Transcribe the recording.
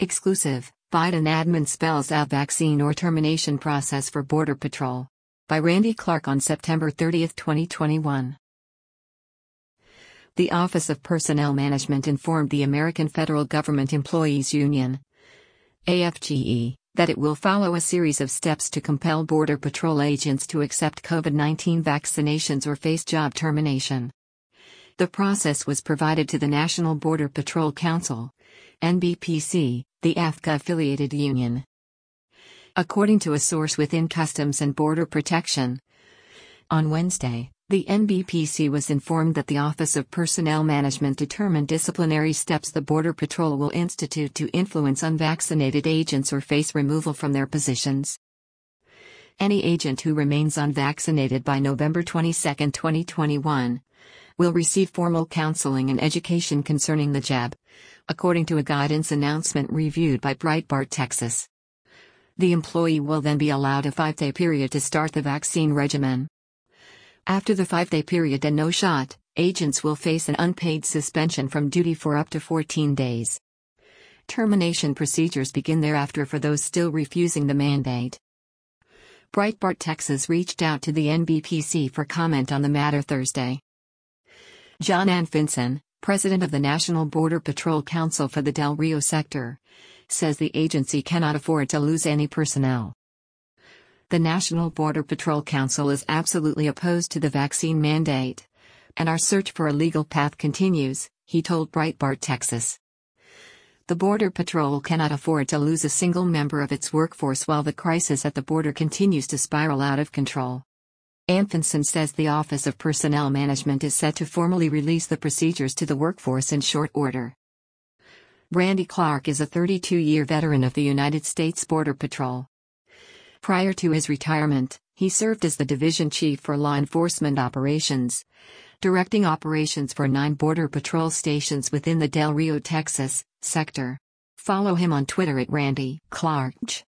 Exclusive, Biden admin spells out vaccine or termination process for Border Patrol. By Randy Clark on September 30, 2021. The Office of Personnel Management informed the American Federal Government Employees Union, AFGE, that it will follow a series of steps to compel Border Patrol agents to accept COVID-19 vaccinations or face job termination. The process was provided to the National Border Patrol Council, NBPC, the AFGE-affiliated union. According to a source within Customs and Border Protection, on Wednesday, the NBPC was informed that the Office of Personnel Management determined disciplinary steps the Border Patrol will institute to influence unvaccinated agents or face removal from their positions. Any agent who remains unvaccinated by November 22, 2021, will receive formal counseling and education concerning the jab, according to a guidance announcement reviewed by Breitbart Texas. The employee will then be allowed a 5-day period to start the vaccine regimen. After the 5-day period and no shot, agents will face an unpaid suspension from duty for up to 14 days. Termination procedures begin thereafter for those still refusing the mandate. Breitbart Texas reached out to the NBPC for comment on the matter Thursday. John Anfinsen, president of the National Border Patrol Council for the Del Rio sector, says the agency cannot afford to lose any personnel. The National Border Patrol Council is absolutely opposed to the vaccine mandate, and our search for a legal path continues, he told Breitbart Texas. The Border Patrol cannot afford to lose a single member of its workforce while the crisis at the border continues to spiral out of control. Anfinsen says the Office of Personnel Management is set to formally release the procedures to the workforce in short order. Randy Clark is a 32-year veteran of the United States Border Patrol. Prior to his retirement, he served as the Division Chief for Law Enforcement Operations, directing operations for 9 Border Patrol stations within the Del Rio, Texas, sector. Follow him on Twitter at Randy Clark.